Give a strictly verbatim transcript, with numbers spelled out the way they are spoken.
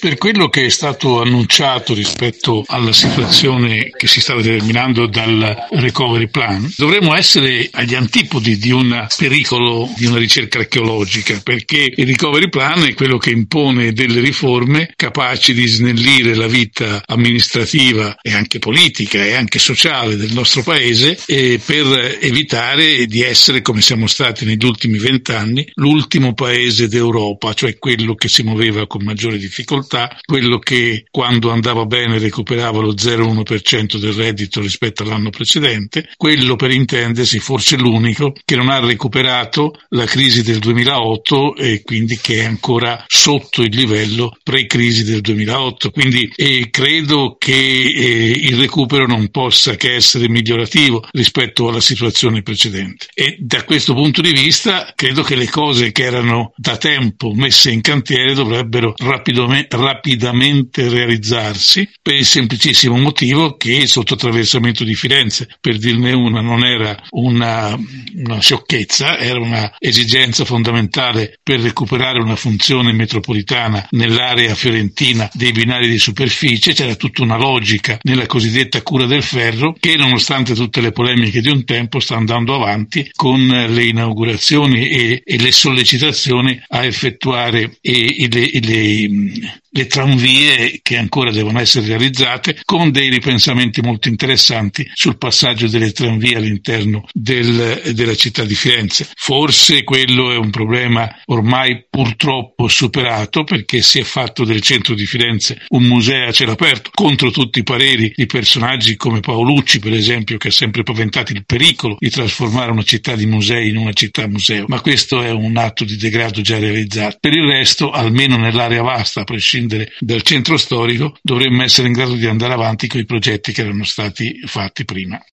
Per quello che è stato annunciato rispetto alla situazione che si stava determinando dal recovery plan, dovremmo essere agli antipodi di un pericolo di una ricerca archeologica, perché il recovery plan è quello che impone delle riforme capaci di snellire la vita amministrativa e anche politica e anche sociale del nostro paese, e per evitare di essere, come siamo stati negli ultimi vent'anni, l'ultimo paese d'Europa, cioè quello che si muoveva con maggiore difficoltà, quello che quando andava bene recuperava lo zero virgola uno per cento del reddito rispetto all'anno precedente, quello, per intendersi, forse l'unico che non ha recuperato la crisi del duemilaotto e quindi che è ancora sotto il livello pre-crisi del duemilaotto. Quindi eh, credo che eh, il recupero non possa che essere migliorativo rispetto alla situazione precedente, e da questo punto di vista credo che le cose che erano da tempo messe in cantiere dovrebbero rapidamente rapidamente realizzarsi, per il semplicissimo motivo che il sottoattraversamento di Firenze, per dirne una, non era una, una sciocchezza, era una esigenza fondamentale per recuperare una funzione metropolitana nell'area fiorentina dei binari di superficie. C'era tutta una logica nella cosiddetta cura del ferro che, nonostante tutte le polemiche di un tempo, sta andando avanti con le inaugurazioni e, e le sollecitazioni a effettuare e, e le, e le le tranvie che ancora devono essere realizzate, con dei ripensamenti molto interessanti sul passaggio delle tranvie all'interno del, della città di Firenze. Forse quello è un problema ormai purtroppo superato, perché si è fatto del centro di Firenze un museo a cielo aperto, contro tutti i pareri di personaggi come Paolucci, per esempio, che ha sempre paventato il pericolo di trasformare una città di musei in una città museo, ma questo è un atto di degrado già realizzato. Per il resto, almeno nell'area vasta, a prescindere dal centro storico, dovremmo essere in grado di andare avanti con i progetti che erano stati fatti prima.